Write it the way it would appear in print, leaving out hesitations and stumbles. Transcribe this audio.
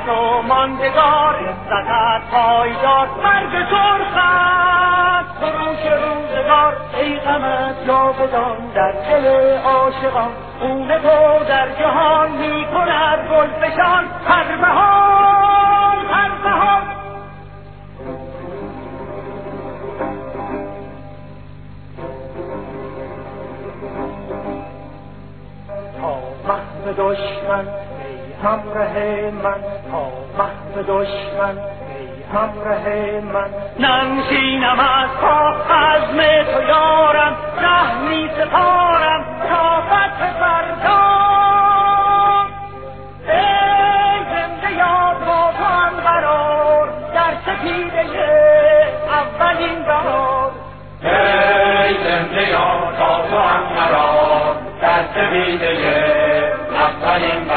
تو ماندگار، عزتت پایدار، مرگ سرخت خروش روزگار. ای غمت جاودان در دل عاشقان، خون تو در جهان می کند گلفشان. هر بهار هر بهار تا محو دشمن ای همراه من، تا محو دشمن ای همراه من. ننشینم از پا عزم تو یارم، ره می سپارم تا فتح فردا. ای زنده یاد با تو هم قرار، در سپیده اولین بهار. ای زنده یاد با تو هم قرار، در سپیده اولین